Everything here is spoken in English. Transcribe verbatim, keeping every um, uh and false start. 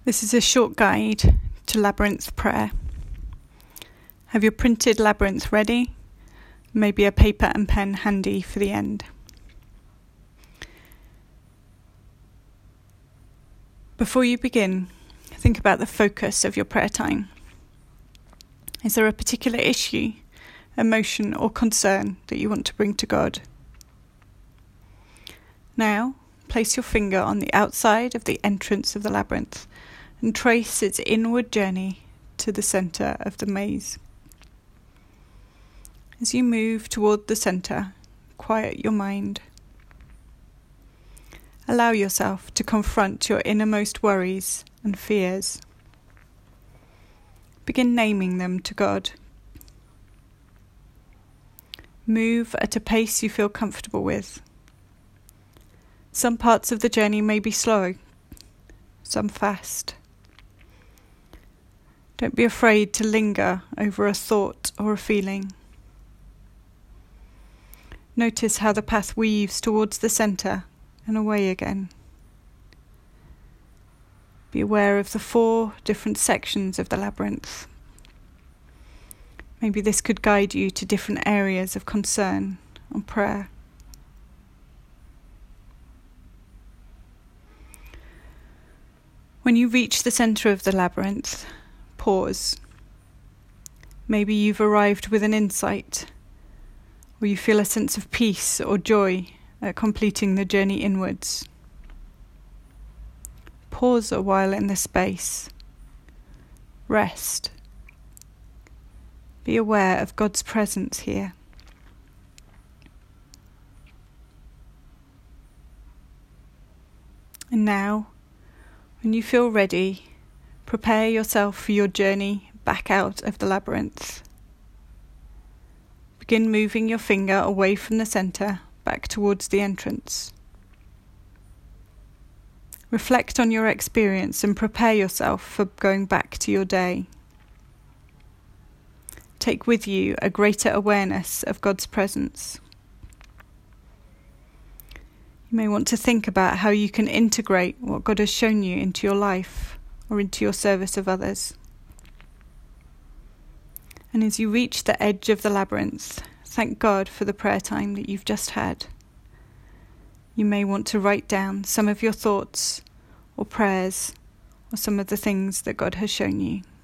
This is a short guide to Labyrinth prayer. Have your printed labyrinth ready? Maybe a paper and pen handy for the end. Before you begin, think about the focus of your prayer time. Is there a particular issue, emotion, or concern that you want to bring to God? Now, place your finger on the outside of the entrance of the labyrinth and trace its inward journey to the centre of the maze. As you move toward the centre, quiet your mind. Allow yourself to confront your innermost worries and fears. Begin naming them to God. Move at a pace you feel comfortable with. Some parts of the journey may be slow, some fast. Don't be afraid to linger over a thought or a feeling. Notice how the path weaves towards the centre and away again. Be aware of the four different sections of the labyrinth. Maybe this could guide you to different areas of concern or prayer. When you reach the centre of the labyrinth, pause. Maybe you've arrived with an insight, or you feel a sense of peace or joy at completing the journey inwards. Pause a while in the space. Rest. Be aware of God's presence here. And now, when you feel ready, prepare yourself for your journey back out of the labyrinth. Begin moving your finger away from the centre, back towards the entrance. Reflect on your experience and prepare yourself for going back to your day. Take with you a greater awareness of God's presence. You may want to think about how you can integrate what God has shown you into your life or into your service of others. And as you reach the edge of the labyrinth, thank God for the prayer time that you've just had. You may want to write down some of your thoughts or prayers or some of the things that God has shown you.